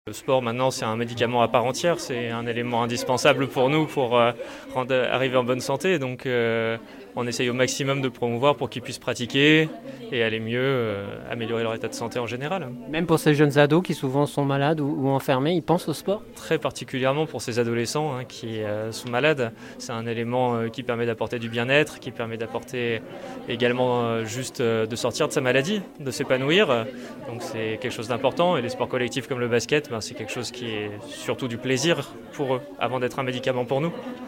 Le sport maintenant c'est un médicament à part entière, c'est un élément indispensable pour nous pour arriver en bonne santé. Donc on essaye au maximum de promouvoir pour qu'ils puissent pratiquer et aller mieux, améliorer leur état de santé en général. Même pour ces jeunes ados qui souvent sont malades ou enfermés, ils pensent au sport? Très particulièrement pour ces adolescents qui sont malades, c'est un élément qui permet d'apporter du bien-être, qui permet d'apporter également juste de sortir de sa maladie, de s'épanouir. Donc c'est quelque chose d'important et les sports collectifs comme le basket, c'est quelque chose qui est surtout du plaisir pour eux avant d'être un médicament pour nous.